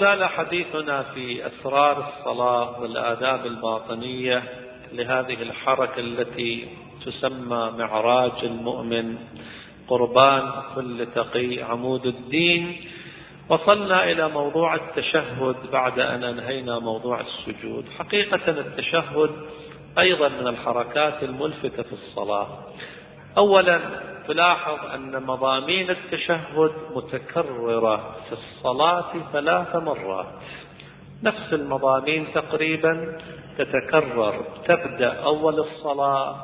زال حديثنا في أسرار الصلاة والآداب الباطنية لهذه الحركة التي تسمى معراج المؤمن، قربان كل تقي عمود الدين. وصلنا إلى موضوع التشهد بعد أن أنهينا موضوع السجود. حقيقة التشهد أيضا من الحركات الملفتة في الصلاة. أولا تلاحظ أن مضامين التشهد متكررة في الصلاة 3 مرات، نفس المضامين تقريبا تتكرر، تبدأ أول الصلاة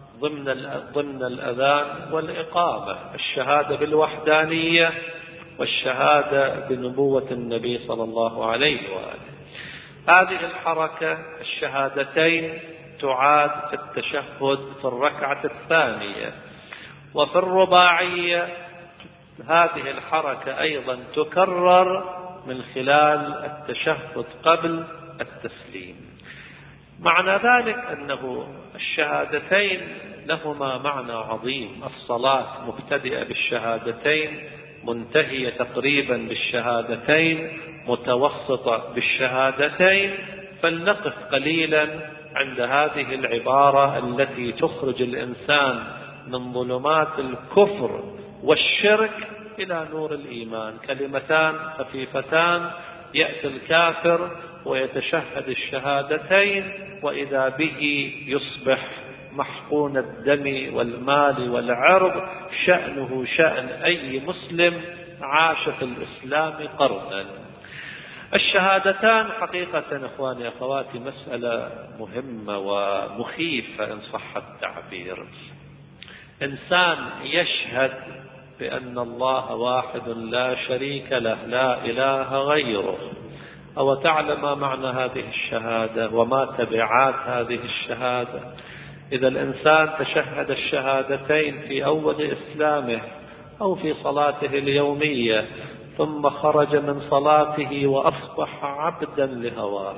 ضمن الأذان والإقامة، الشهادة بالوحدانية والشهادة بنبوة النبي صلى الله عليه وآله. هذه الحركة الشهادتين تعاد في التشهد في الركعة الثانية، وفي الرباعية هذه الحركة أيضا تكرر من خلال التشهد قبل التسليم. معنى ذلك أنه الشهادتين لهما معنى عظيم. الصلاة مبتدئة بالشهادتين، منتهية تقريبا بالشهادتين، متوسطة بالشهادتين. فلنقف قليلا عند هذه العبارة التي تخرج الإنسان من ظلمات الكفر والشرك إلى نور الإيمان. كلمتان خفيفتان، يأتي الكافر ويتشهد الشهادتين وإذا به يصبح محقون الدم والمال والعرض، شأنه شأن أي مسلم عاش في الإسلام قرنا. الشهادتان حقيقة إخواني أخواتي مسألة مهمة ومخيفة إن صح التعبير. إنسان يشهد بأن الله واحد لا شريك له، لا إله غيره. أو تعلم ما معنى هذه الشهادة وما تبعات هذه الشهادة؟ إذا الإنسان تشهد الشهادتين في أول إسلامه أو في صلاته اليومية، ثم خرج من صلاته وأصبح عبدا لهواه،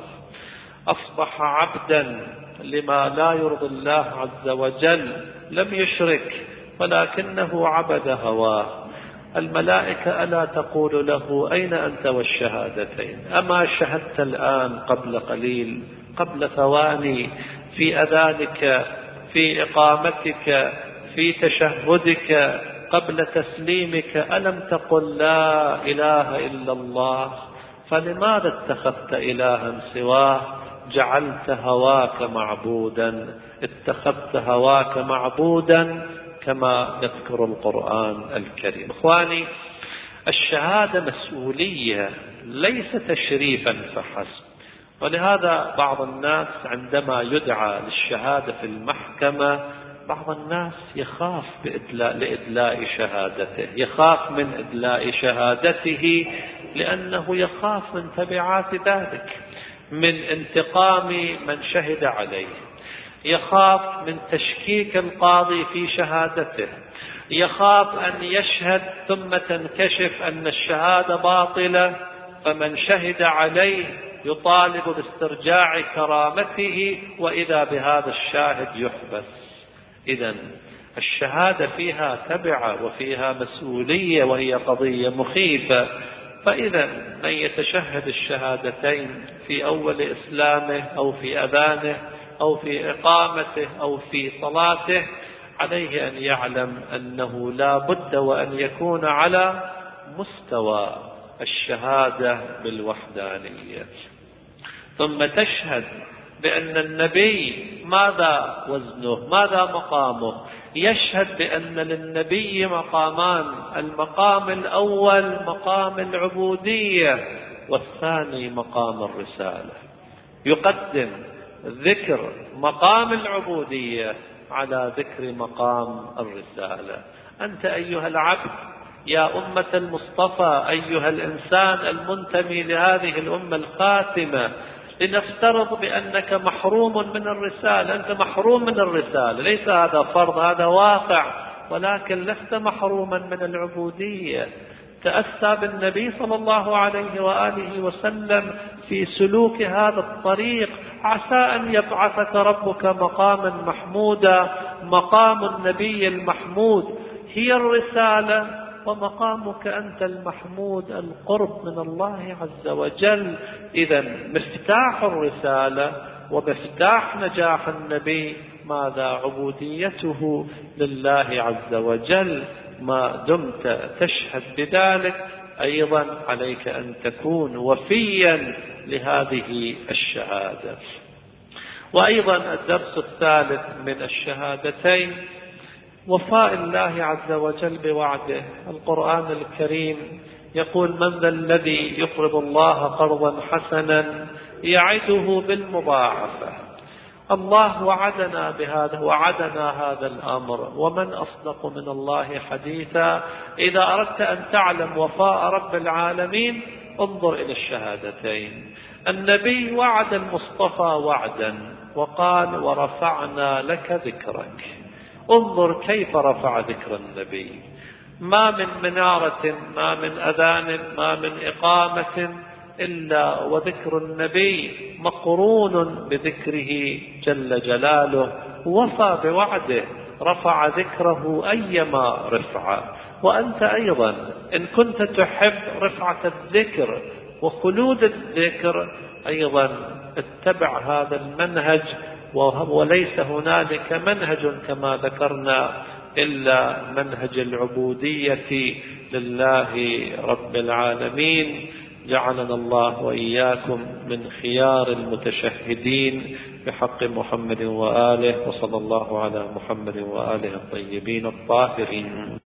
أصبح عبدا لما لا يرضي الله عز وجل، لم يشرك ولكنه عبد هواه. الملائكة ألا تقول له أين أنت والشهادتين؟ أما شهدت الآن قبل قليل، قبل ثواني، في أذانك، في إقامتك، في تشهدك، قبل تسليمك، ألم تقل لا إله إلا الله؟ فلماذا اتخذت إلها سواه؟ جعلت هواك معبودا، اتخذت هواك معبودا كما يذكر القرآن الكريم. إخواني، الشهادة مسؤولية ليس تشريفا فحسب. ولهذا بعض الناس عندما يدعى للشهادة في المحكمة، بعض الناس يخاف لإدلاء شهادته، يخاف من إدلاء شهادته لأنه يخاف من تبعات ذلك، من انتقام من شهد عليه، يخاف من تشكيك القاضي في شهادته، يخاف أن يشهد ثم تنكشف أن الشهادة باطلة، فمن شهد عليه يطالب باسترجاع كرامته، وإذا بهذا الشاهد يحبس. إذن الشهادة فيها تبعة وفيها مسؤولية، وهي قضية مخيفة. فإذا من يتشهد الشهادتين في أول إسلامه أو في أذانه أو في إقامته أو في صلاته، عليه أن يعلم أنه لا بد وأن يكون على مستوى الشهادة بالوحدانية. ثم تشهد بأن النبي ماذا وزنه، ماذا مقامه. يشهد بأن للنبي مقامان، المقام الأول مقام العبودية، والثاني مقام الرسالة. يقدم ذكر مقام العبودية على ذكر مقام الرسالة. أنت أيها العبد يا أمة المصطفى، أيها الإنسان المنتمي لهذه الأمة الخاتمة، لنفترض بأنك محروم من الرسالة. أنت محروم من الرسالة، ليس هذا فرض، هذا واقع، ولكن لست محروما من العبودية. تأسى بالنبي صلى الله عليه وآله وسلم في سلوك هذا الطريق، عسى أن يبعثك ربك مقاما محمودا. مقام النبي المحمود هي الرسالة ومقامك أنت المحمود القرب من الله عز وجل. إذا مفتاح الرسالة ومفتاح نجاح النبي ماذا؟ عبوديته لله عز وجل. ما دمت تشهد بذلك أيضا عليك أن تكون وفيا لهذه الشهادة. وأيضا الدرس الثالث من الشهادتين وفاء الله عز وجل بوعده. القرآن الكريم يقول: من ذا الذي يقرض الله قرضا حسنا يعده بالمضاعفة. الله وعدنا بهذا، وعدنا هذا الأمر، ومن أصدق من الله حديثا. إذا أردت أن تعلم وفاء رب العالمين انظر إلى الشهادتين. النبي وعد المصطفى وعدا وقال: ورفعنا لك ذكرك. انظر كيف رفع ذكر النبي. ما من منارة، ما من أذان، ما من إقامة إلا وذكر النبي مقرون بذكره جل جلاله. وفى بوعده، رفع ذكره أيما رفعة. وأنت أيضا إن كنت تحب رفعة الذكر وخلود الذكر أيضا اتبع هذا المنهج. وليس هنالك منهج كما ذكرنا إلا منهج العبودية لله رب العالمين. جعلنا الله وإياكم من خيار المتشهدين بحق محمد وآله، وصلى الله على محمد وآله الطيبين الطاهرين.